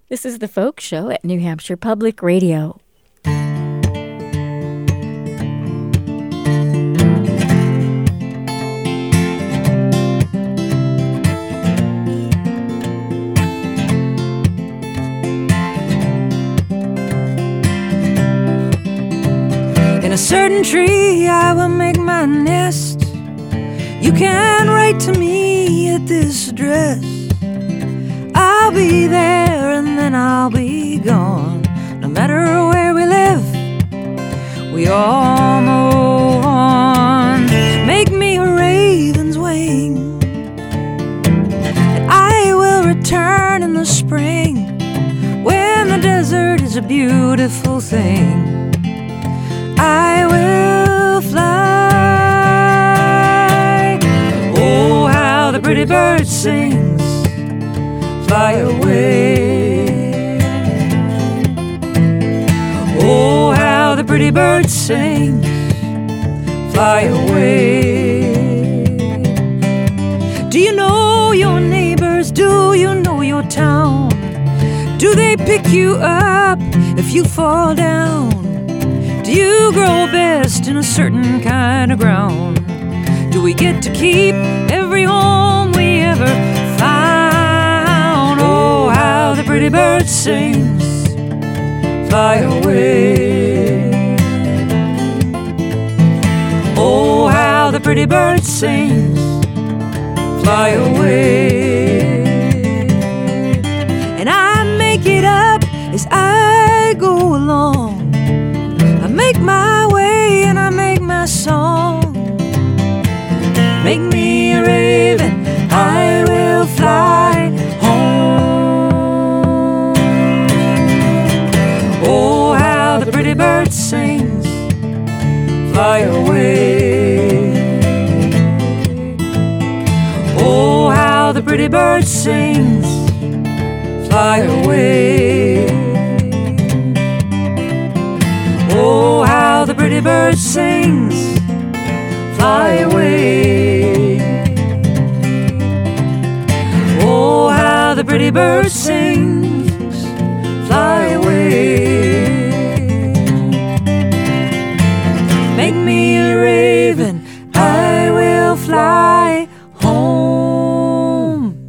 This is The Folk Show at New Hampshire Public Radio. In a certain tree I will make my nest. You can write to me at this address. I'll be there and then I'll be gone. No matter where we live, we all move on. Make me a raven's wing, and I will return in the spring, when the desert is a beautiful thing. I will fly. Oh, how the pretty bird sings. Fly away. Oh, how the pretty bird sings. Fly away. Do you know your neighbors? Do you know your town? Do they pick you up if you fall down? Do you grow best in a certain kind of ground? Do we get to keep every home we ever found? Oh, how the pretty bird sings. Fly away. Oh, how the pretty bird sings. Fly away. And I make it up as I go along. I make my way and I make my song. Make me a raven, I will fly home. Oh, how the pretty bird sings. Fly away. Oh, how the pretty bird sings. Fly away. Oh, how the pretty bird sings. Fly away. Oh, how the pretty bird sings. Fly away. Make me a raven, I will fly home.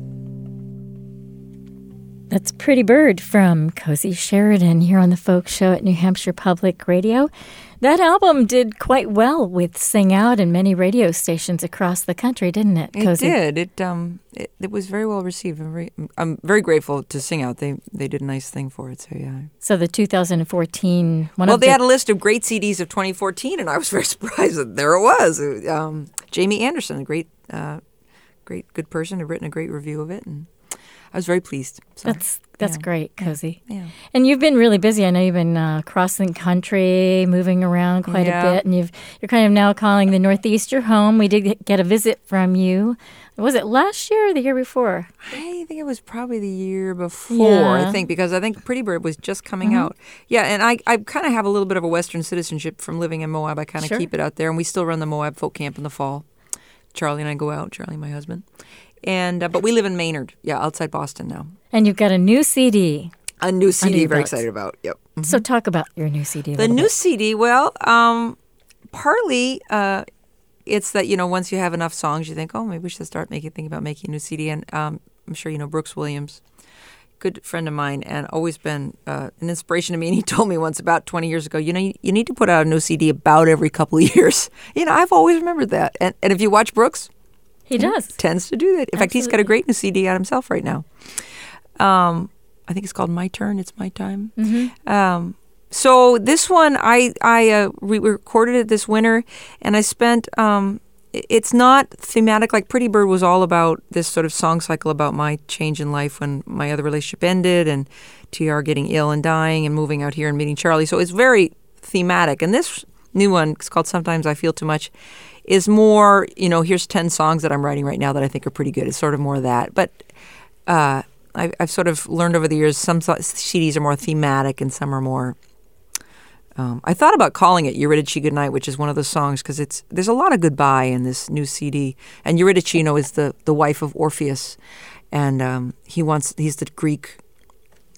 That's Pretty Bird from Cozy Sheridan here on The Folk Show at New Hampshire Public Radio. That album did quite well with Sing Out and many radio stations across the country, didn't it, Cozy? It did. It was very well received. I'm very grateful to Sing Out. They did a nice thing for it. So yeah. So the 2014 they had a list of great CDs of 2014, and I was very surprised that there it was. Jamie Anderson, a great good person, had written a great review of it, and I was very pleased. So, That's great, Cozy. Yeah. And you've been really busy. I know you've been crossing the country, moving around quite a bit, and you're kind of now calling the Northeast your home. We did get a visit from you. Was it last year or the year before? I think it was probably the year before, because I think Pretty Bird was just coming out. Yeah, and I kind of have a little bit of a Western citizenship from living in Moab. I kind of keep it out there, and we still run the Moab Folk Camp in the fall. Charlie and I go out, Charlie, my husband. And but we live in Maynard, outside Boston now. And you've got a new CD. A new CD, very excited about. Yep. Mm-hmm. So talk about your new CD. The new CD, well, partly it's that once you have enough songs, you think, oh, maybe we should start thinking about making a new CD. And I'm sure you know Brooks Williams, good friend of mine, and always been an inspiration to me. And he told me once about 20 years ago, you need to put out a new CD about every couple of years. I've always remembered that. And if you watch Brooks. He does. Tends to do that. In fact, he's got a great new CD out himself right now. I think it's called My Turn. It's My Time. Mm-hmm. So this one, I recorded it this winter, and I spent. It's not thematic like Pretty Bird was all about this sort of song cycle about my change in life when my other relationship ended, and TR getting ill and dying, and moving out here and meeting Charlie. So it's very thematic. And this new one, it's called Sometimes I Feel Too Much, is more, here's 10 songs that I'm writing right now that I think are pretty good. It's sort of more of that. But I've sort of learned over the years some CDs are more thematic and some are more... I thought about calling it Eurydice Goodnight, which is one of the songs, because there's a lot of goodbye in this new CD. And Eurydice, is the wife of Orpheus. And he's the Greek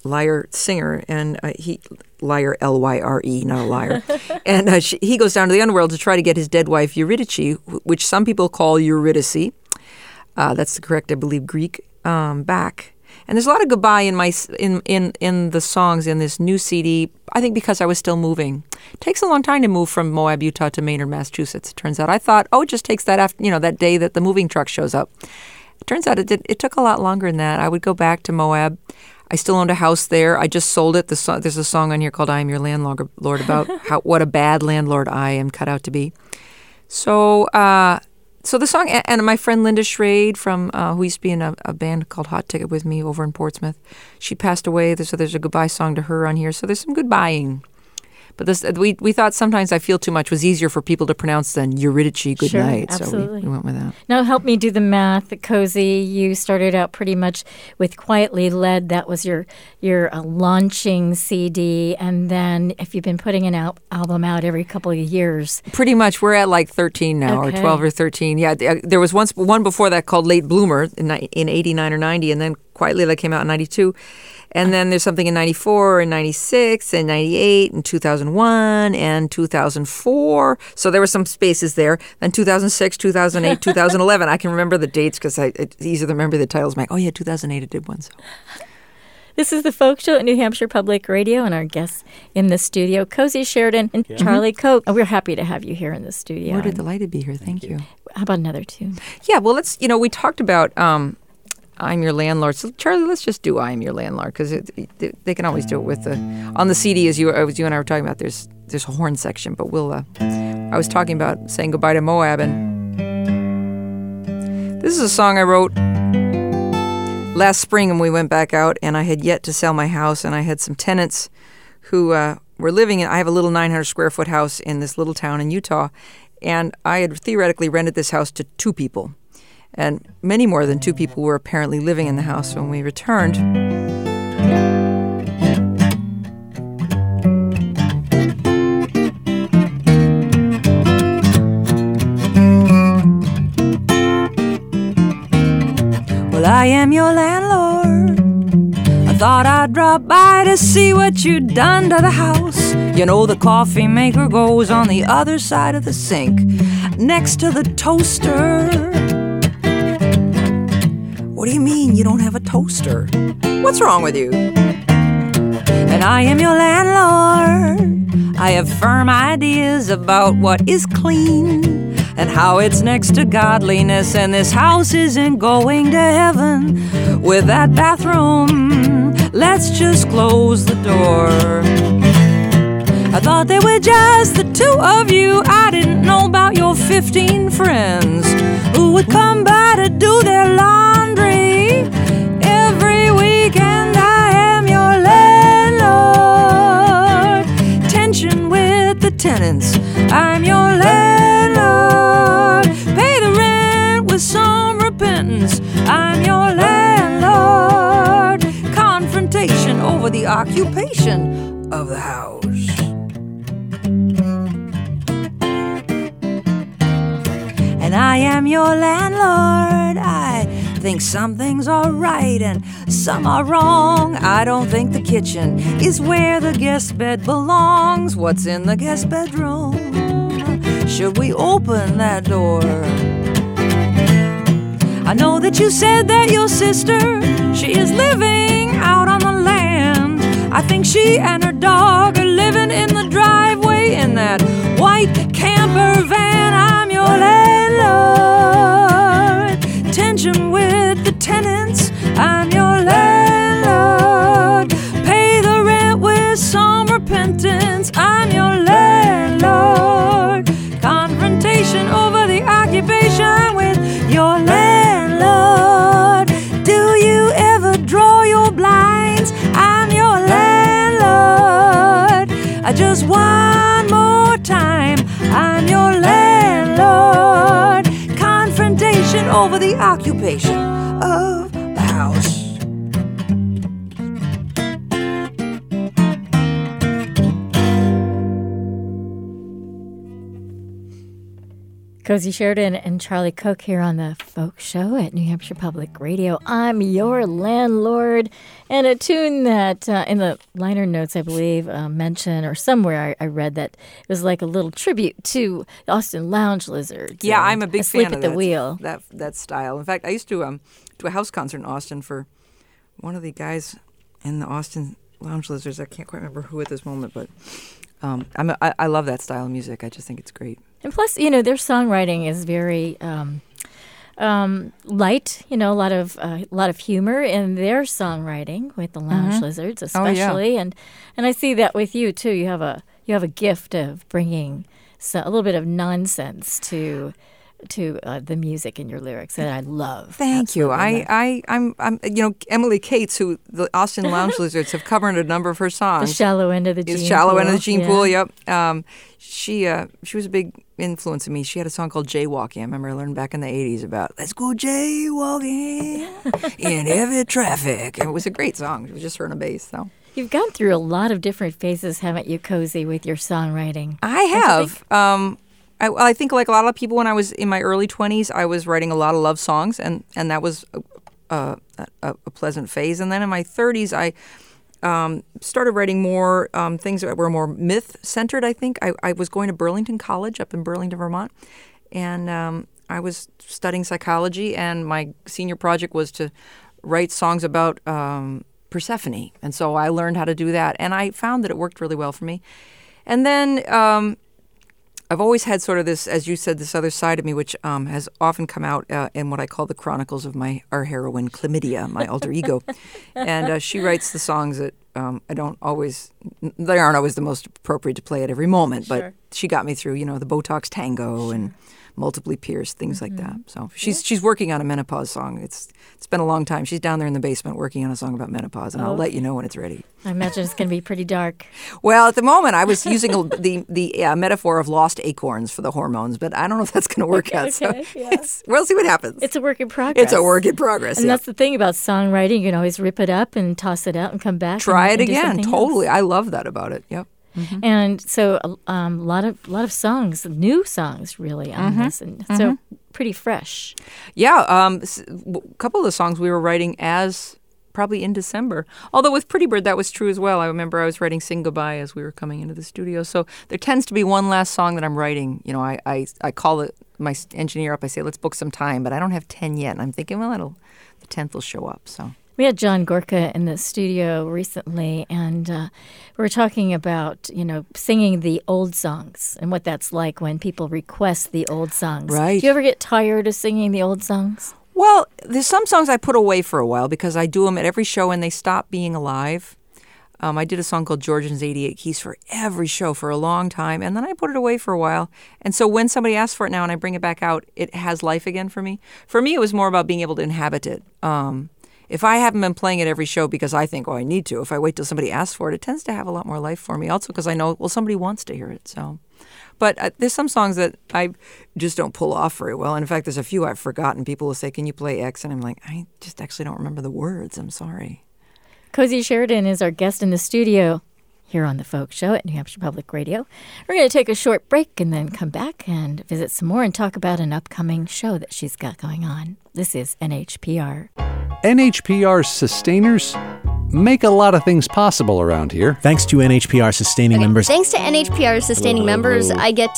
Lyre singer, and Lyre, Lyre, not a liar. And he goes down to the underworld to try to get his dead wife Eurydice, which some people call Eurydice. That's the correct, I believe, Greek, back. And there's a lot of goodbye in the songs in this new CD, I think because I was still moving. It takes a long time to move from Moab, Utah to Maynard, Massachusetts, it turns out. I thought, it just takes that after, that day that the moving truck shows up. It turns out it took a lot longer than that. I would go back to Moab. I still owned a house there. I just sold it. There's a song on here called I Am Your Landlord about what a bad landlord I am cut out to be. So the song, and my friend Linda Schrade from who used to be in a band called Hot Ticket with me over in Portsmouth, she passed away. So there's a goodbye song to her on here. So there's some goodbying. But this we thought sometimes I Feel Too Much was easier for people to pronounce than Eurydice Good Night. Absolutely. So we went with that. Now help me do the math. Cozy, you started out pretty much with Quietly Led. That was your launching CD. And then if you've been putting an album out every couple of years. Pretty much. We're at like 13 now, or 12 or 13. Yeah, there was one before that called Late Bloomer in 89 or 90, and then Quietly Led came out in 92. And then there's something in 94 and 96 and 98 and 2001 and 2004. So there were some spaces there. Then 2006, 2008, 2011. I can remember the dates because it's easier to remember the titles. I'm like, 2008 I did one. So. This is the Folk Show at New Hampshire Public Radio, and our guests in the studio, Cozy Sheridan and Charlie Koch. We're happy to have you here in the studio. We're delighted to be here. Thank you. How about another tune? Yeah, well, let's, we talked about I'm Your Landlord. So, Charlie, let's just do I Am Your Landlord, because they can always do it with on the CD, as you and I were talking about, there's a horn section, but I was talking about saying goodbye to Moab, and this is a song I wrote last spring when we went back out, and I had yet to sell my house, and I had some tenants who were living in, I have a little 900 square foot house in this little town in Utah, and I had theoretically rented this house to 2 people. And many more than 2 people were apparently living in the house when we returned. Well, I am your landlord. I thought I'd drop by to see what you'd done to the house. The coffee maker goes on the other side of the sink, next to the toaster. What do you mean you don't have a toaster? What's wrong with you? And I am your landlord. I have firm ideas about what is clean and how it's next to godliness, and this house isn't going to heaven with that bathroom. Let's just close the door. I thought they were just the 2 of you. I didn't know about your 15 friends who would come by to do their laundry every weekend. I am your landlord. Tension with the tenants. I'm your landlord. Pay the rent with some repentance. I'm your landlord. Confrontation over the occupation of the house. And I am your landlord. I think some things are right and some are wrong. I don't think the kitchen is where the guest bed belongs. What's in the guest bedroom? Should we open that door? I know that you said that your sister, she is living out on the land. I think she and her dog are living in the driveway in that white camper van. I'm your landlord. Tension with the tenants. I'm your landlord. Pay the rent with some repentance. I'm your landlord. Confrontation over the occupation with your landlord. Do you ever draw your blinds? I'm your landlord. Just one more time. I'm your landlord. Confrontation over the occupation of the house. Cozy Sheridan and Charlie Cook here on the Folk Show at New Hampshire Public Radio. I'm your landlord. And a tune that in the liner notes, I believe, mentioned, or somewhere I read that it was like a little tribute to the Austin Lounge Lizards. Yeah, I'm a big fan of at the Wheel. That style. In fact, I used to do a house concert in Austin for one of the guys in the Austin Lounge Lizards. I can't quite remember who at this moment, but I love that style of music. I just think it's great. And plus, their songwriting is very light. A lot of humor in their songwriting with the Lounge Lizards, especially. And I see that with you too. You have a gift of bringing a little bit of nonsense to the music in your lyrics that I love. Thank you. I'm Emily Cates, who the Austin Lounge Lizards have covered a number of her songs. The Shallow End of the Gene Pool. Shallow End of the Gene Pool. Yep. She was a big influence on me. She had a song called Jaywalking. I remember I learned back in the 80s about let's go jaywalking in heavy traffic. And it was a great song. It was just her and a bass. So. You've gone through a lot of different phases, haven't you, Cozy, with your songwriting? I have. I think like a lot of people when I was in my early 20s, I was writing a lot of love songs, and that was a pleasant phase. And then in my 30s, I started writing more things that were more myth-centered, I think. I was going to Burlington College up in Burlington, Vermont, and I was studying psychology, and my senior project was to write songs about Persephone. And so I learned how to do that, and I found that it worked really well for me. And then I've always had sort of this, as you said, this other side of me, which has often come out in what I call the chronicles of our heroine, Chlamydia, my alter ego. And she writes the songs that they aren't always the most appropriate to play at every moment, but she got me through, the Botox Tango and Multiply Pierced, things like that. So she's working on a menopause song. It's been a long time. She's down there in the basement working on a song about menopause, and I'll let you know when it's ready. I imagine it's going to be pretty dark. Well, at the moment, I was using the metaphor of lost acorns for the hormones, but I don't know if that's going to work out. Okay, so we'll see what happens. It's a work in progress. It's a work in progress. And that's the thing about songwriting. You can always rip it up and toss it out and come back. Try it again. Totally. Else. I love that about it. Yep. Mm-hmm. And so a lot of songs, new songs, really on this, and so pretty fresh. Yeah, a couple of the songs we were writing as probably in December. Although with Pretty Bird that was true as well. I remember I was writing "Sing Goodbye" as we were coming into the studio. So there tends to be one last song that I'm writing. I call my engineer up. I say, let's book some time, but I don't have 10 yet. And I'm thinking, well, the 10th will show up. So. We had John Gorka in the studio recently, and we were talking about, singing the old songs and what that's like when people request the old songs. Right. Do you ever get tired of singing the old songs? Well, there's some songs I put away for a while because I do them at every show and they stop being alive. I did a song called Georgian's 88 Keys for every show for a long time, and then I put it away for a while. And so when somebody asks for it now and I bring it back out, it has life again for me. For me, it was more about being able to inhabit it. If I haven't been playing it every show because I think, I need to, if I wait till somebody asks for it, it tends to have a lot more life for me. Also because I know, somebody wants to hear it. So, but there's some songs that I just don't pull off very well. And in fact, there's a few I've forgotten. People will say, can you play X? And I'm like, I just actually don't remember the words. I'm sorry. Cozy Sheridan is our guest in the studio here on the Folk Show at New Hampshire Public Radio. We're going to take a short break and then come back and visit some more and talk about an upcoming show that she's got going on. This is NHPR. NHPR's sustainers make a lot of things possible around here. Thanks to NHPR sustaining members. Thanks to NHPR sustaining members, I get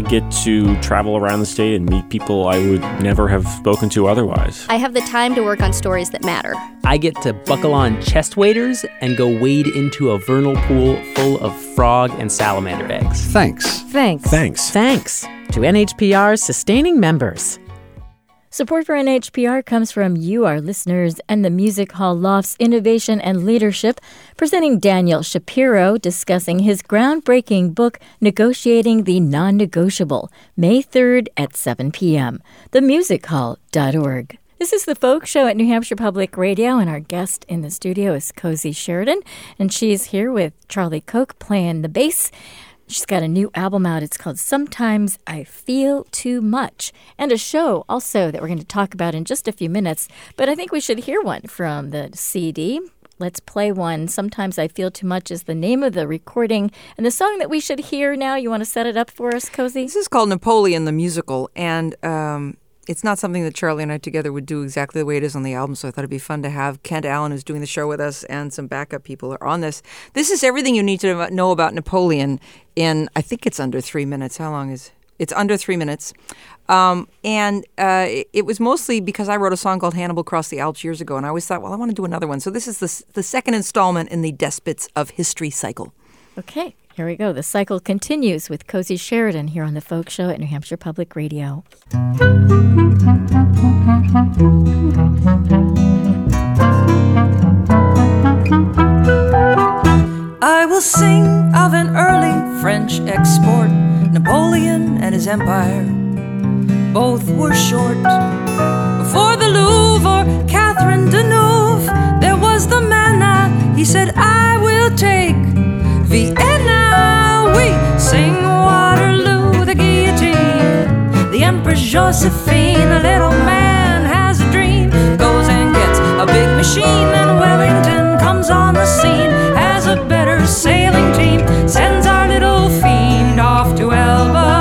to travel around the state and meet people I would never have spoken to otherwise. I have the time to work on stories that matter. I get to buckle on chest waders and go wade into a vernal pool full of frog and salamander eggs. Thanks to NHPR's sustaining members. Support for NHPR comes from you, our listeners, and the Music Hall Loft's Innovation and Leadership, presenting Daniel Shapiro discussing his groundbreaking book, Negotiating the Non-Negotiable, May 3rd at 7 p.m. themusichall.org. This is the Folk Show at New Hampshire Public Radio, and our guest in the studio is Cozy Sheridan, and she's here with Charlie Cook playing the bass. She's got a new album out. It's called Sometimes I Feel Too Much, and a show also that we're going to talk about in just a few minutes. But I think we should hear one from the CD, let's play one. Sometimes I Feel Too Much is the name of the recording. And the song that we should hear now, you want to set it up for us, Cozy? This is called Napoleon the Musical, and it's not something that Charlie and I together would do exactly the way it is on the album, so I thought it'd be fun to have Kent Allen, who's doing the show with us, and some backup people are on this. This is everything you need to know about Napoleon in, I think it's under 3 minutes. How long is it? It's under 3 minutes. It was mostly because I wrote a song called Hannibal Crossed the Alps years ago, and I always thought, well, I want to do another one. So this is the second installment in the Despots of History cycle. Okay, here we go. The cycle continues with Cozy Sheridan here on The Folk Show at New Hampshire Public Radio. I will sing of an early French export, Napoleon and his empire. Both were short. Before the Louvre or Catherine Deneuve, there was the manna. He said, I will take Vienna. We sing Waterloo, the guillotine. The Empress Josephine, a little man has a dream. Goes and gets a big machine, and Wellington comes on the scene. Has a better sailing team, sends our little fiend off to Elba.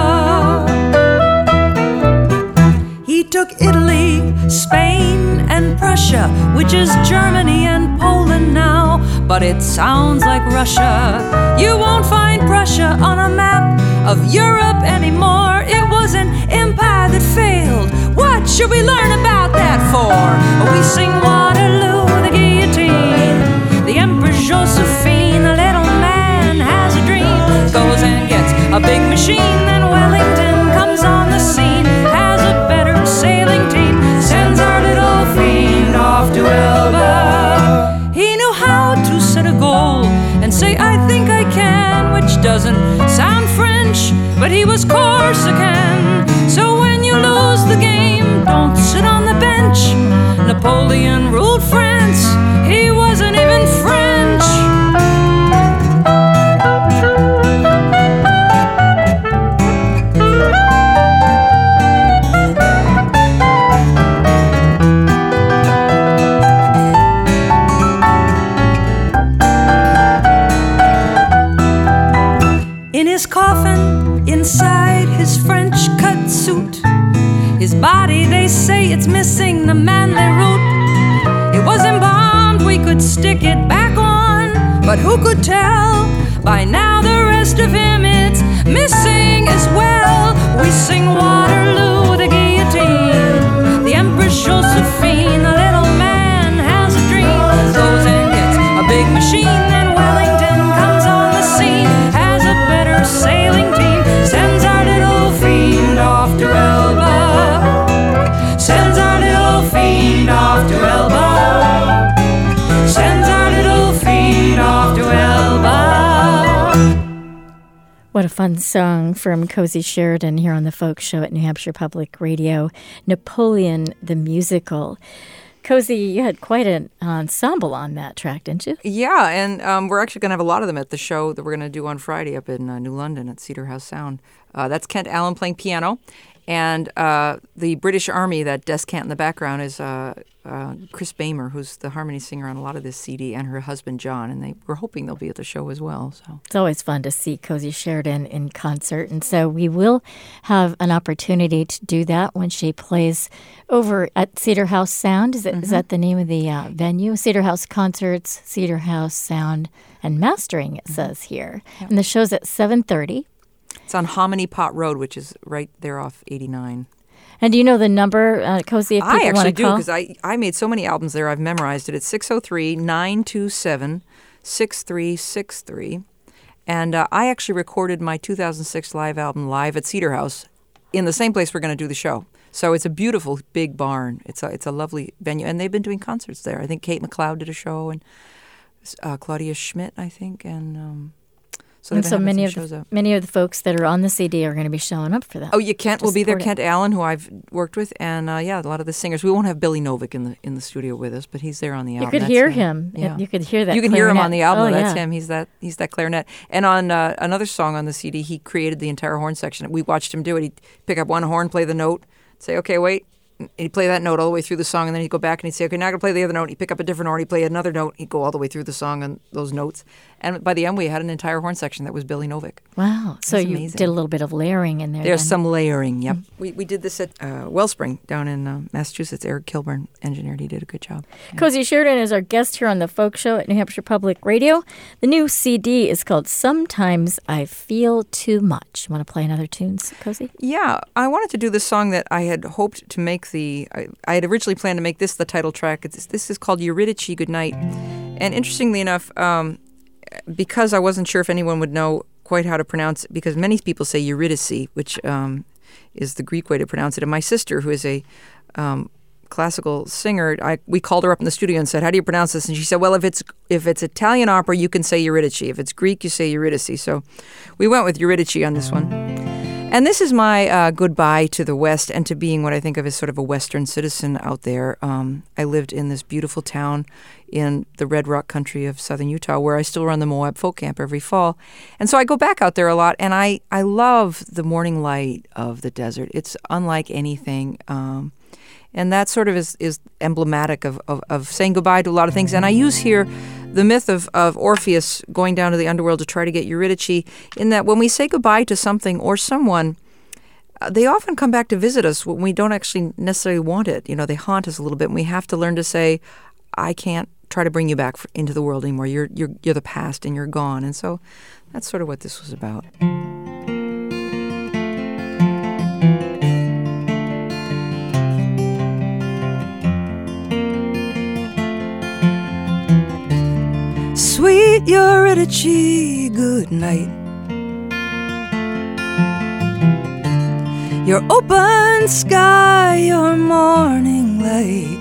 He took Italy, Spain, and Prussia, which is Germany and Poland now, but it sounds like Russia. You won't find Prussia on a map of Europe anymore. It was an empire that failed. What should we learn about that for? We sing Waterloo, the guillotine. The Empress Josephine, a little man has a dream. Goes and gets a big machine, then Wellington comes on the scene. Has a better sailing team, sends our little fiend off to Elba. He knew how to set a goal and say, I think I can, which doesn't sound French, but he was Corsican. So when you lose the game, don't sit on the bench. Napoleon ruled France, he wasn't even French. In his coffin, inside his French cut suit, his body, they say it's missing the manly root. It was embalmed, we could stick it back on, but who could tell? By now the rest of him, it's missing as well. We sing Waterloo, the guillotine. The Empress Josephine, a little man has a dream. Goes and gets a big machine, then Wellington comes on the scene. Has a better sailing team, sends our little fiend off to Elba. Sends our little fiend off to Elba. Sends our little fiend off to Elba. What a fun song from Cozy Sheridan here on The Folk Show at New Hampshire Public Radio. Napoleon the Musical. Cozy, you had quite an ensemble on that track, didn't you? Yeah, and we're actually going to have a lot of them at the show that we're going to do on Friday up in New London at Cedar House Sound. That's Kent Allen playing piano. And the British Army, that descant in the background, is Chris Bamer, who's the harmony singer on a lot of this CD, and her husband, John. And we're hoping they'll be at the show as well. So it's always fun to see Cozy Sheridan in concert. And so we will have an opportunity to do that when she plays over at Cedar House Sound. Is that the name of the venue? Cedar House Concerts, Cedar House Sound and Mastering, it says here. Yep. And the show's at 7:30. It's on Hominy Pot Road, which is right there off 89. And do you know the number, Cozy, if people want to call? I actually do, because I made so many albums there, I've memorized it. It's 603-927-6363. And I actually recorded my 2006 live album live at Cedar House in the same place we're going to do the show. So it's a beautiful, big barn. It's a lovely venue. And they've been doing concerts there. I think Kate McLeod did a show, and Claudia Schmidt, I think, and... So many of the folks that are on the CD are going to be showing up for that. Oh, Kent will be there. Kent Allen, who I've worked with, and a lot of the singers. We won't have Billy Novick in the studio with us, but he's there on the album. You could hear him. Yeah. You could hear that. You can clarinet. hear him on the album. Oh, That's him. He's that clarinet. And on another song on the CD, he created the entire horn section. We watched him do it. He'd pick up one horn, play the note, say, "Okay, wait, he'd play that note all the way through the song, and then he'd go back and he'd say, okay, now I'm going to play the other note. He'd pick up a different note, he'd play another note, he'd go all the way through the song on those notes. And by the end, we had an entire horn section that was Billy Novick. Wow. So you did a little bit of layering in there. There's some layering, yep. Mm-hmm. We did this at Wellspring down in Massachusetts. Eric Kilburn engineered. He did a good job. Yeah. Cozy Sheridan is our guest here on the Folk Show at New Hampshire Public Radio. The new CD is called Sometimes I Feel Too Much. Want to play another tune, Cozy? Yeah. I wanted to do this song that I had hoped to make I had originally planned to make this the title track. This is called Eurydice Goodnight. And interestingly enough, because I wasn't sure if anyone would know quite how to pronounce it, because many people say Eurydice, which is the Greek way to pronounce it. And my sister, who is a classical singer, we called her up in the studio and said, how do you pronounce this? And she said, well, if it's Italian opera, you can say Eurydice. If it's Greek, you say Eurydice. So we went with Eurydice on this one. And this is my goodbye to the West and to being what I think of as sort of a Western citizen out there. I lived in this beautiful town in the Red Rock country of southern Utah, where I still run the Moab Folk Camp every fall. And so I go back out there a lot, and I love the morning light of the desert. It's unlike anything. And that sort of is emblematic of saying goodbye to a lot of things. And I use here the myth of Orpheus going down to the underworld to try to get Eurydice, in that when we say goodbye to something or someone, they often come back to visit us when we don't actually necessarily want it. You know, they haunt us a little bit, and we have to learn to say, I can't try to bring you back into the world anymore. You're the past, and you're gone. And so that's sort of what this was about. Sweet Eurydice, good night. Your open sky, your morning light.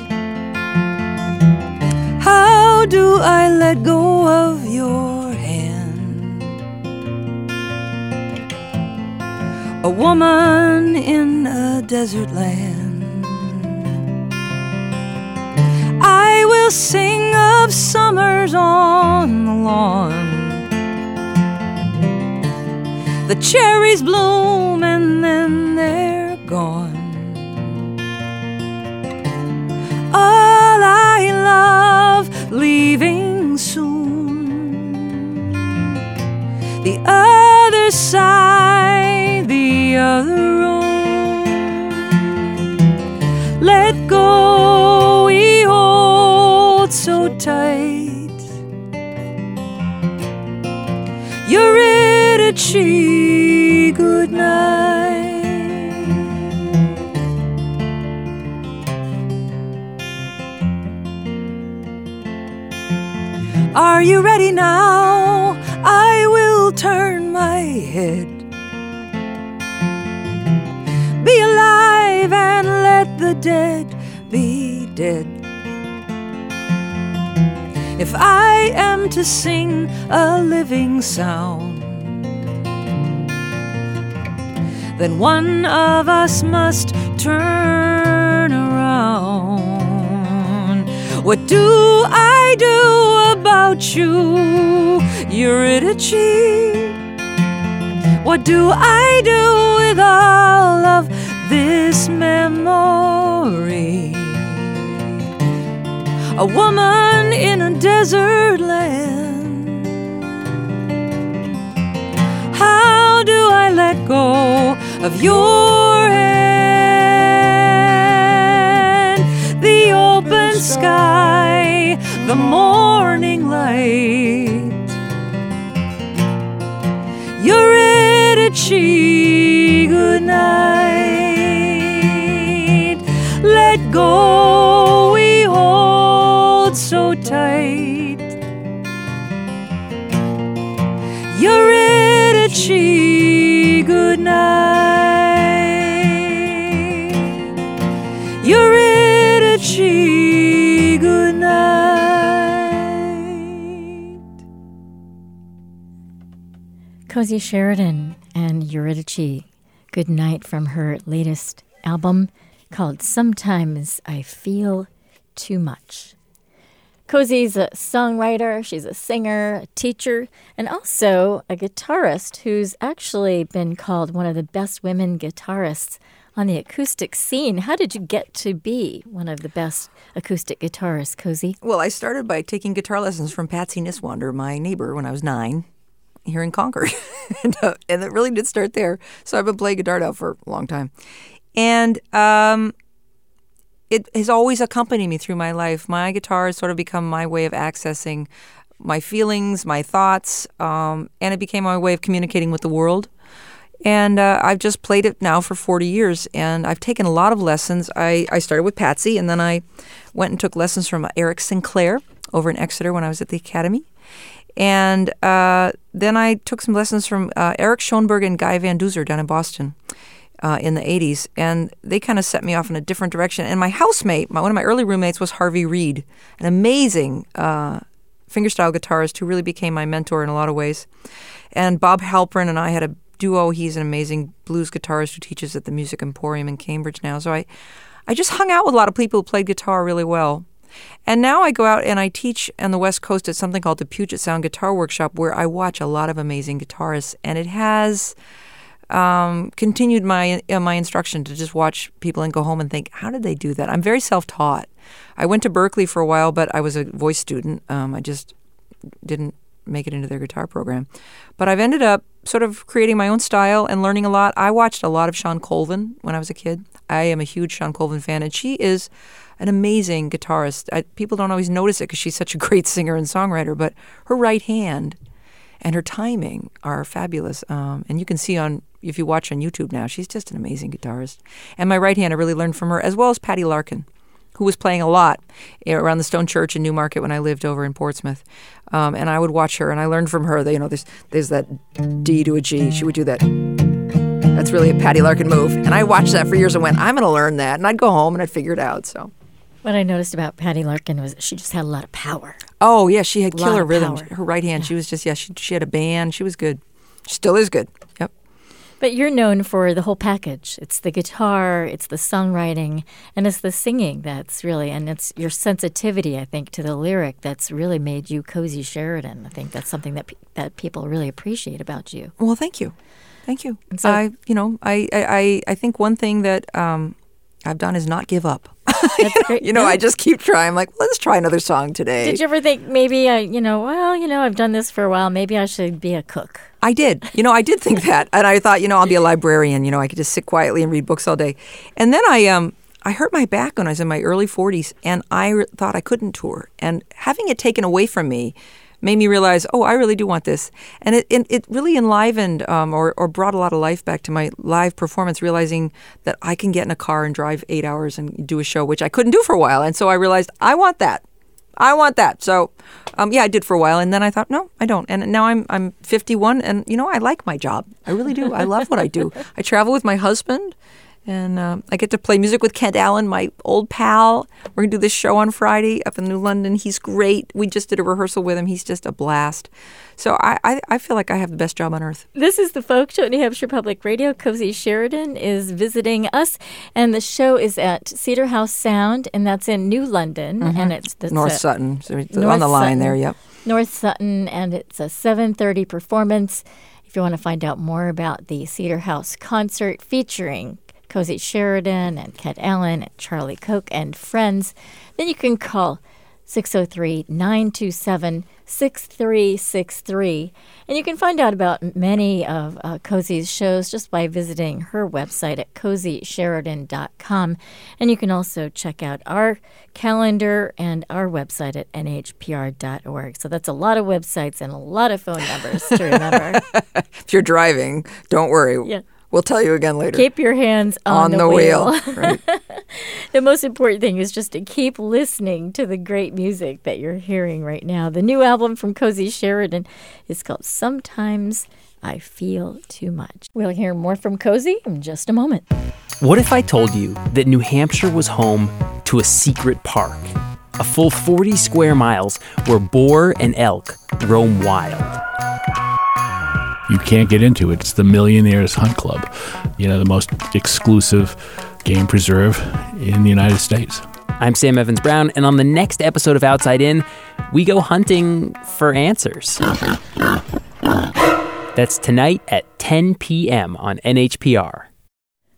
How do I let go of your hand? A woman in a desert land. I will sing of summers on the lawn. The cherries bloom and then they're gone. All I love leaving soon. The other side, the other room. Let go, we hold so tight. Eurydice, good night. Are you ready now? I will turn my head. Be alive and let the dead be dead. If I am to sing a living sound, then one of us must turn around. What do I do about you, Eurydice? What do I do with all of this memory? A woman in a desert land. How do I let go of your hand? The open sky, the morning light. Eurydice, good night. Let go, we hold so tight. Eurydice, good night. Eurydice, good night. Cozy Sheridan and Eurydice, good night, from her latest album called Sometimes I Feel Too Much. Cozy's a songwriter, she's a singer, a teacher, and also a guitarist who's actually been called one of the best women guitarists on the acoustic scene. How did you get to be one of the best acoustic guitarists, Cozy? Well, I started by taking guitar lessons from Patsy Niswander, my neighbor, when I was 9 here in Concord. and it really did start there. So I've been playing guitar now for a long time. And it has always accompanied me through my life. My guitar has sort of become my way of accessing my feelings, my thoughts, and it became my way of communicating with the world. And I've just played it now for 40 years, and I've taken a lot of lessons. I started with Patsy, and then I went and took lessons from Eric Sinclair over in Exeter when I was at the Academy. And then I took some lessons from Eric Schoenberg and Guy Van Duzer down in Boston in the 80s, and they kind of set me off in a different direction. And my housemate, one of my early roommates, was Harvey Reid, an amazing fingerstyle guitarist who really became my mentor in a lot of ways. And Bob Halpern and I had a duo. He's an amazing blues guitarist who teaches at the Music Emporium in Cambridge now. So I just hung out with a lot of people who played guitar really well. And now I go out and I teach on the West Coast at something called the Puget Sound Guitar Workshop, where I watch a lot of amazing guitarists. And it has continued my instruction to just watch people and go home and think, how did they do that? I'm very self-taught. I went to Berkeley for a while, but I was a voice student. I just didn't make it into their guitar program. But I've ended up sort of creating my own style and learning a lot. I watched a lot of Shawn Colvin when I was a kid. I am a huge Shawn Colvin fan, and she is an amazing guitarist. People don't always notice it because she's such a great singer and songwriter, but her right hand and her timing are fabulous. And you can see if you watch on YouTube now, she's just an amazing guitarist. And my right hand, I really learned from her, as well as Patty Larkin, who was playing a lot around the Stone Church in Newmarket when I lived over in Portsmouth. And I would watch her, and I learned from her that, there's that D to a G. She would do that. That's really a Patty Larkin move. And I watched that for years and went, I'm going to learn that. And I'd go home and I'd figure it out. So what I noticed about Patty Larkin was she just had a lot of power. Oh, yeah, she had killer rhythm. Power. Her right hand, she was just, she had a band. She was good. She still is good. Yep. But you're known for the whole package. It's the guitar, it's the songwriting, and it's the singing that's really, and it's your sensitivity, I think, to the lyric that's really made you Cozy Sheridan. I think that's something that people really appreciate about you. Well, thank you. Thank you. And so, I think one thing that I've done is not give up. That's great. I just keep trying. I'm like, let's try another song today. Did you ever think maybe, I've done this for a while. Maybe I should be a cook? I did. I did think that. And I thought, I'll be a librarian. I could just sit quietly and read books all day. And then I hurt my back when I was in my early 40s, and I thought I couldn't tour. And having it taken away from me made me realize, I really do want this. And it really enlivened or brought a lot of life back to my live performance, realizing that I can get in a car and drive 8 hours and do a show, which I couldn't do for a while. And so I realized, I want that. So, I did for a while. And then I thought, no, I don't. And now I'm 51, and, I like my job. I really do. I love what I do. I travel with my husband. And I get to play music with Kent Allen, my old pal. We're going to do this show on Friday up in New London. He's great. We just did a rehearsal with him. He's just a blast. So I feel like I have the best job on earth. This is the Folk Show at New Hampshire Public Radio. Cozy Sheridan is visiting us, and the show is at Cedar House Sound, and that's in New London. Mm-hmm. And it's North Sutton. So it's on the line there, yep. North Sutton, and it's a 7:30 performance. If you want to find out more about the Cedar House concert featuring Cozy Sheridan and Kent Allen and Charlie Koch and friends, then you can call 603-927-6363. And you can find out about many of Cozy's shows just by visiting her website at cozysheridan.com. And you can also check out our calendar and our website at nhpr.org. So that's a lot of websites and a lot of phone numbers to remember. If you're driving, don't worry. Yeah. We'll tell you again later. Keep your hands on the wheel. Right. The most important thing is just to keep listening to the great music that you're hearing right now. The new album from Cozy Sheridan is called Sometimes I Feel Too Much. We'll hear more from Cozy in just a moment. What if I told you that New Hampshire was home to a secret park? A full 40 square miles where boar and elk roam wild. You can't get into it. It's the Millionaires Hunt Club, the most exclusive game preserve in the United States. I'm Sam Evans Brown, and on the next episode of Outside In, we go hunting for answers. That's tonight at 10 p.m. on NHPR.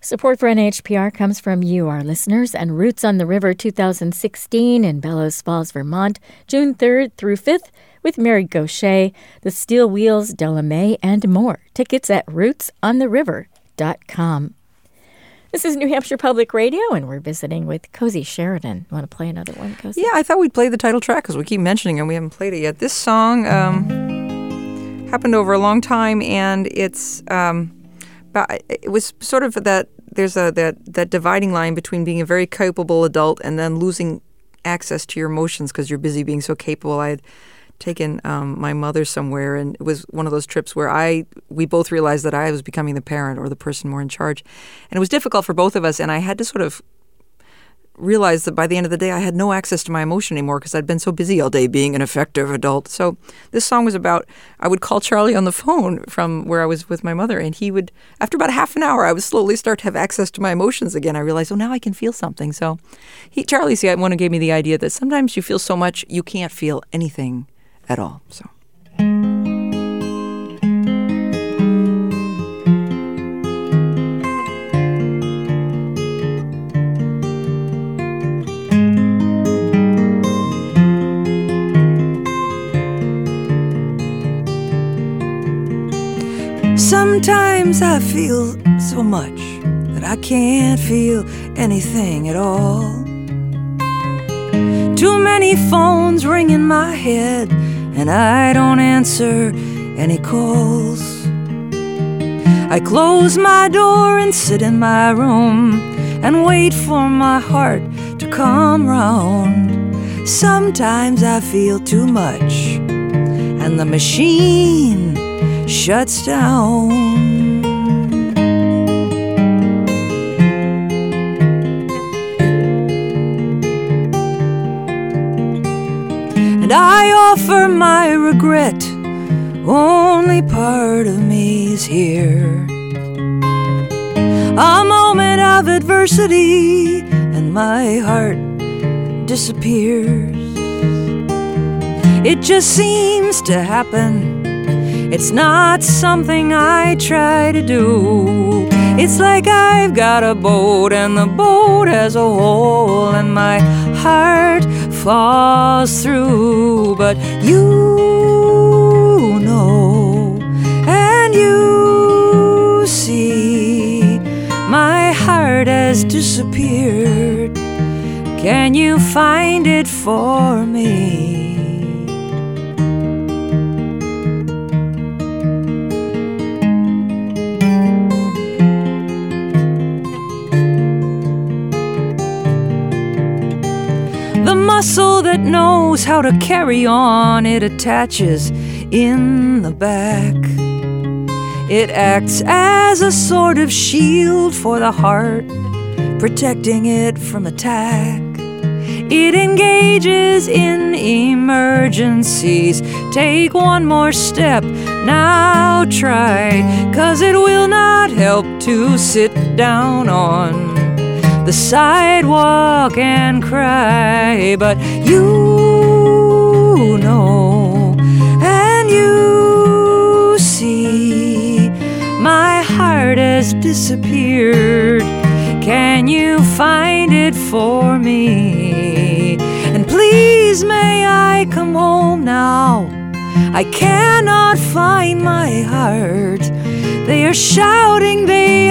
Support for NHPR comes from you, our listeners, and Roots on the River 2016 in Bellows Falls, Vermont, June 3rd through 5th with Mary Gaucher, the Steel Wheels, Della Mae, and more. Tickets at rootsontheriver.com. This is New Hampshire Public Radio, and we're visiting with Cozy Sheridan. Want to play another one, Cozy? Yeah, I thought we'd play the title track because we keep mentioning it and we haven't played it yet. This song happened over a long time, and it was sort of that there's that dividing line between being a very capable adult and then losing access to your emotions because you're busy being so capable. I had taken my mother somewhere, and it was one of those trips where we both realized that I was becoming the parent or the person more in charge. And it was difficult for both of us, and I had to sort of realize that by the end of the day I had no access to my emotion anymore because I'd been so busy all day being an effective adult. So this song was about, I would call Charlie on the phone from where I was with my mother, and he would, after about half an hour, I would slowly start to have access to my emotions again. I realized, now I can feel something. So Charlie's the one who gave me the idea that sometimes you feel so much you can't feel anything at all. So sometimes I feel so much that I can't feel anything at all. Too many phones ring in my head, and I don't answer any calls. I close my door and sit in my room and wait for my heart to come round. Sometimes I feel too much, and the machine shuts down. And I offer my regret, only part of me is here. A moment of adversity and my heart disappears. It just seems to happen. It's not something I try to do. It's like I've got a boat and the boat has a hole and my heart falls through. But you know and you see my heart has disappeared. Can you find it for me? Muscle that knows how to carry on, it attaches in the back. It acts as a sort of shield for the heart, protecting it from attack. It engages in emergencies. Take one more step, now try, 'cause it will not help to sit down on the sidewalk and cry. But you know and you see my heart has disappeared. Can you find it for me? And please may I come home now? I cannot find my heart. They are shouting,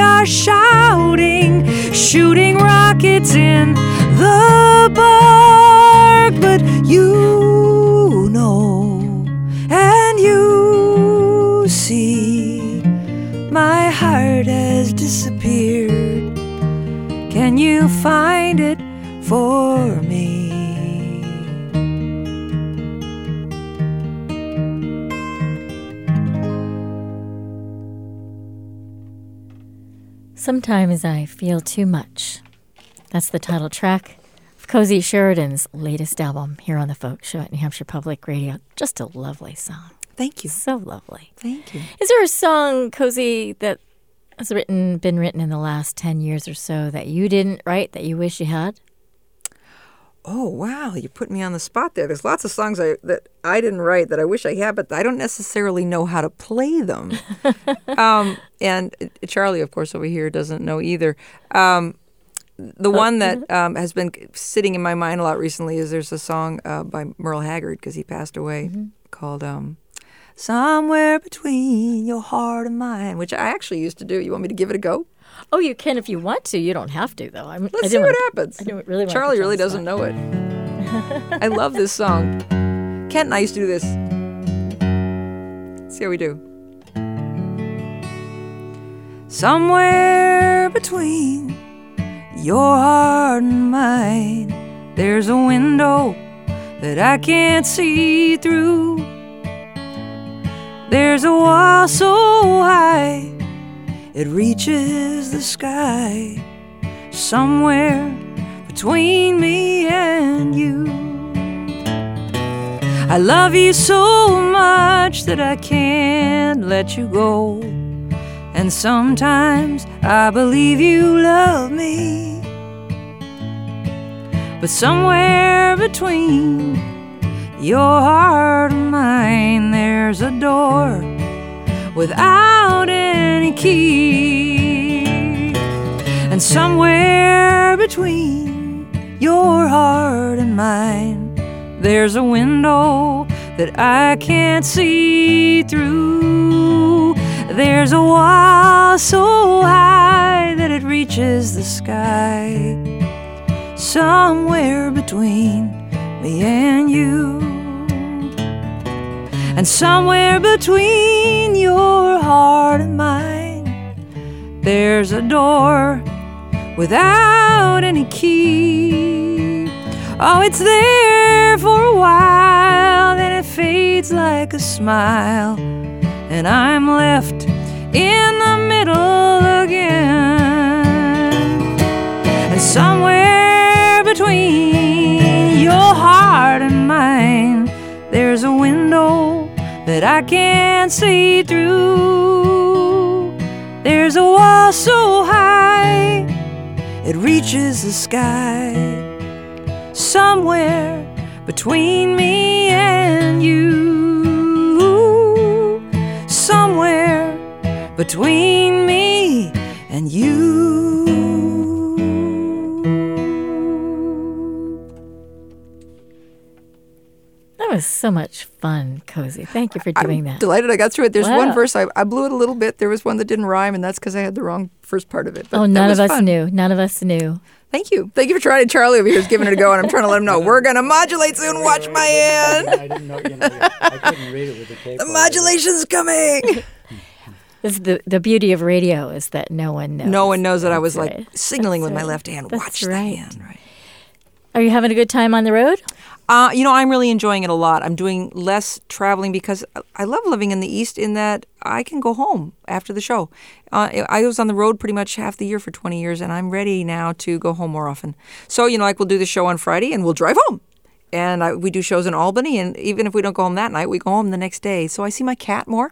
shooting rockets in the park. But you know and you see my heart has disappeared. Can you find it for me? Sometimes I Feel Too Much. That's the title track of Cozy Sheridan's latest album here on The Folk Show at New Hampshire Public Radio. Just a lovely song. Thank you. So lovely. Thank you. Is there a song, Cozy, that has been written in the last 10 years or so that you didn't write that you wish you had? Oh, wow, you put me on the spot there. There's lots of songs that I didn't write that I wish I had, but I don't necessarily know how to play them. And Charlie, of course, over here doesn't know either. The one that has been sitting in my mind a lot recently is there's a song by Merle Haggard, because he passed away, called Somewhere Between Your Heart and Mine, which I actually used to do. You want me to give it a go? Oh, you can if you want to. You don't have to, though. Let's see what happens. I don't really want Charlie really doesn't know it. I love this song. Kent and I used to do this. Let's see how we do. Somewhere between your heart and mine, there's a window that I can't see through. There's a wall so high it reaches the sky. Somewhere between me and you. I love you so much that I can't let you go. And sometimes I believe you love me. But somewhere between your heart and mine, there's a door without any key. And somewhere between your heart and mine, there's a window that I can't see through. There's a wall so high that it reaches the sky. Somewhere between me and you. And somewhere between your heart and mine, there's a door without any key. Oh, it's there for a while, then it fades like a smile, and I'm left in the middle again. And somewhere between your heart and mine, there's a window that I can't see through. There's a wall so high it reaches the sky. Somewhere between me and you. Somewhere between me and you. That was so much fun, Cozy. Thank you for doing that. Delighted I got through it. There's one verse I blew it a little bit. There was one that didn't rhyme, and that's because I had the wrong first part of it. But none of us knew. None of us knew. Thank you. Thank you for trying. Charlie over here is giving it a go, and I'm trying to let him know we're going to modulate soon. Watch my hand. I didn't know. I couldn't read it with the tape. The modulation's coming. This is the beauty of radio is that no one knows. No one knows that I was like signaling with my left hand. Watch the hand. Right. Are you having a good time on the road? I'm really enjoying it a lot. I'm doing less traveling because I love living in the East in that I can go home after the show. I was on the road pretty much half the year for 20 years, and I'm ready now to go home more often. So, like we'll do the show on Friday, and we'll drive home. And we do shows in Albany, and even if we don't go home that night, we go home the next day. So I see my cat more.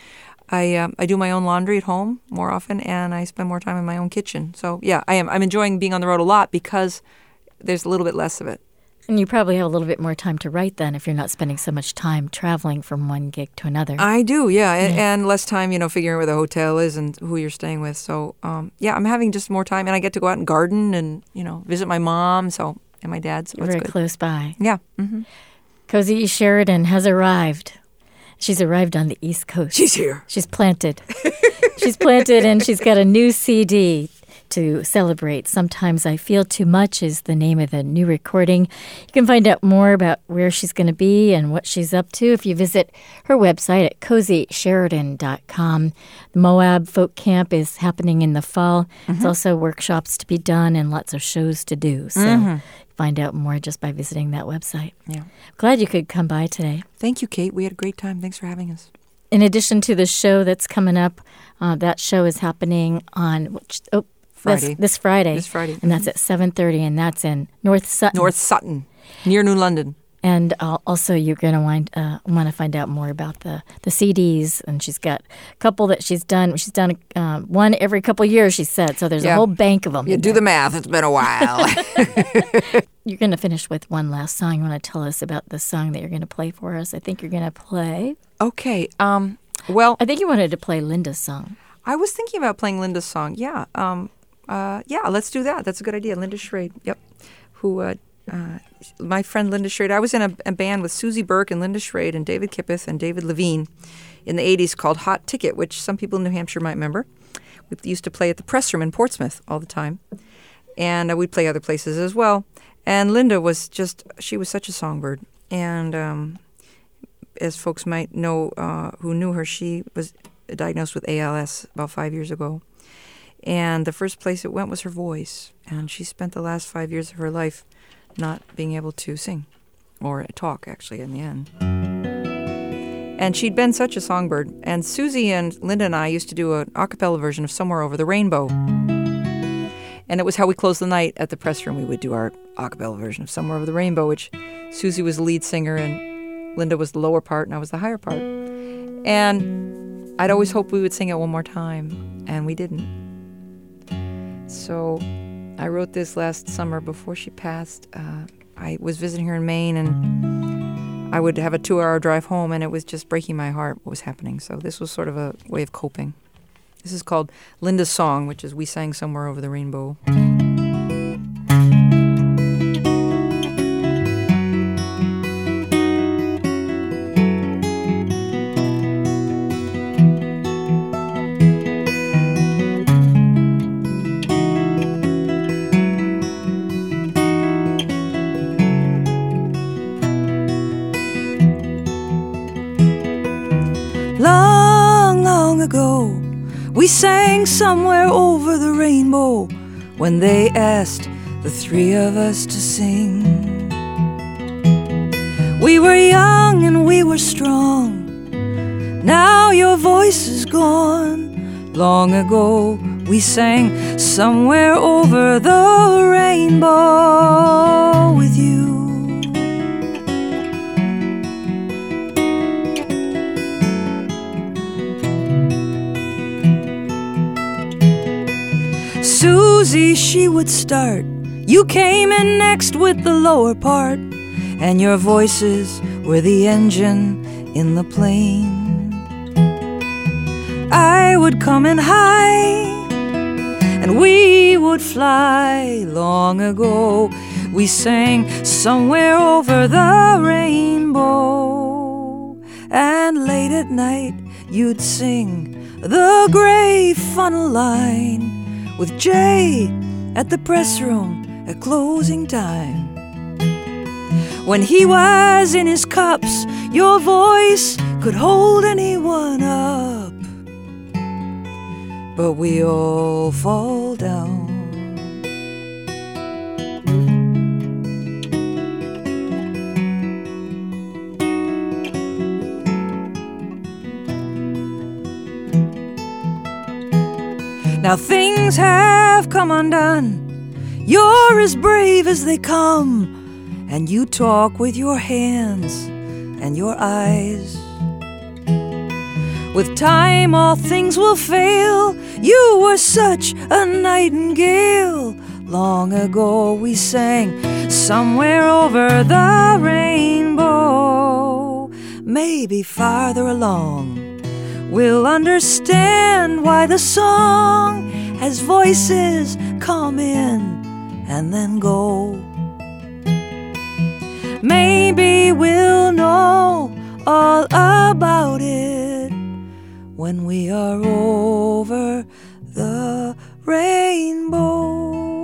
I do my own laundry at home more often, and I spend more time in my own kitchen. So, yeah, I am. I'm enjoying being on the road a lot because there's a little bit less of it. And you probably have a little bit more time to write then if you're not spending so much time traveling from one gig to another. I do, yeah. And less time, figuring out where the hotel is and who you're staying with. So, I'm having just more time. And I get to go out and garden and, visit my mom and my dad. So you're that's very good. Close by. Yeah. Mm-hmm. Cozy Sheridan has arrived. She's arrived on the East Coast. She's here. She's planted. She's planted and she's got a new CD to celebrate. Sometimes I Feel Too Much is the name of the new recording. You can find out more about where she's going to be and what she's up to if you visit her website at cozysheridan.com. The Moab Folk Camp is happening in the fall. Mm-hmm. There's also workshops to be done and lots of shows to do. So find out more just by visiting that website. Yeah. Glad you could come by today. Thank you, Kate. We had a great time. Thanks for having us. In addition to the show that's coming up, that show is happening on Friday. This Friday. This Friday. And that's at 7:30, and that's in North Sutton. North Sutton, near New London. And also, you're going to want to find out more about the CDs. And she's got a couple that she's done. She's done one every couple of years, she said. So there's a whole bank of them. You do the math. It's been a while. You're going to finish with one last song. You want to tell us about the song that you're going to play for us? I think you're going to play. Okay. Well, I think you wanted to play Linda's song. I was thinking about playing Linda's song. Yeah. Let's do that. That's a good idea. Linda Schrade. Yep. Who, my friend Linda Schrade. I was in a band with Susie Burke and Linda Schrade and David Kippeth and David Levine in the 80s called Hot Ticket, which some people in New Hampshire might remember. We used to play at the Press Room in Portsmouth all the time. And we'd play other places as well. And Linda was she was such a songbird. And as folks might know who knew her, she was diagnosed with ALS about 5 years ago. And the first place it went was her voice. And she spent the last 5 years of her life not being able to sing or talk, actually, in the end. And she'd been such a songbird. And Susie and Linda and I used to do an a cappella version of Somewhere Over the Rainbow. And it was how we closed the night at the Press Room. We would do our a cappella version of Somewhere Over the Rainbow, which Susie was the lead singer and Linda was the lower part and I was the higher part. And I'd always hoped we would sing it one more time, and we didn't. So I wrote this last summer before she passed. I was visiting her in Maine, and I would have a 2-hour drive home, and it was just breaking my heart what was happening. So this was sort of a way of coping. This is called Linda's Song, which is We Sang Somewhere Over the Rainbow. Ago, we sang Somewhere Over the Rainbow when they asked the three of us to sing. We were young and we were strong. Now your voice is gone. Long ago we sang Somewhere Over the Rainbow with you. Susie, she would start. You came in next with the lower part, and your voices were the engine in the plane. I would come in high, and we would fly. Long ago, we sang Somewhere Over the Rainbow. And late at night, you'd sing the gray funnel line with Jay at the Press Room at closing time. When he was in his cups, your voice could hold anyone up. But we all fall down. Now things have come undone. You're as brave as they come, and you talk with your hands and your eyes. With time all things will fail. You were such a nightingale. Long ago we sang Somewhere Over the Rainbow. Maybe farther along we'll understand why the song has voices come in and then go. Maybe we'll know all about it when we are over the rainbow.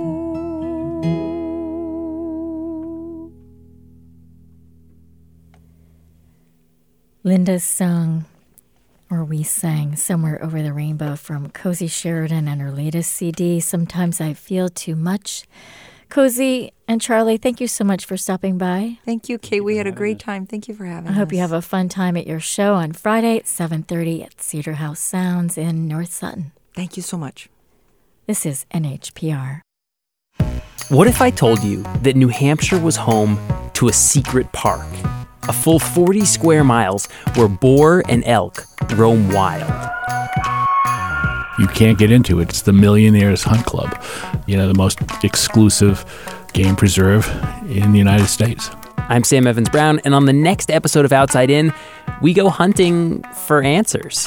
Linda's song, or we sang Somewhere Over the Rainbow from Cozy Sheridan and her latest CD, Sometimes I Feel Too Much. Cozy and Charlie, thank you so much for stopping by. Thank you, Kate. We had a great time. Thank you for having us. I hope you have a fun time at your show on Friday at 7:30 at Cedar House Sounds in North Sutton. Thank you so much. This is NHPR. What if I told you that New Hampshire was home to a secret park. A full 40 square miles where boar and elk roam wild. You can't get into it. It's the Millionaires Hunt Club, the most exclusive game preserve in the United States. I'm Sam Evans-Brown, and on the next episode of Outside In, we go hunting for answers.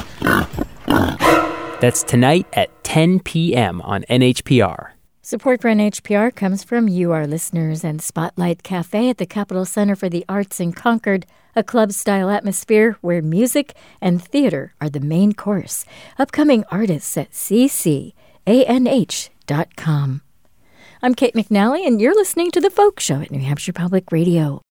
That's tonight at 10 p.m. on NHPR. Support for NHPR comes from you, our listeners, and Spotlight Cafe at the Capitol Center for the Arts in Concord, a club-style atmosphere where music and theater are the main course. Upcoming artists at ccanh.com. I'm Kate McNally, and you're listening to The Folk Show at New Hampshire Public Radio.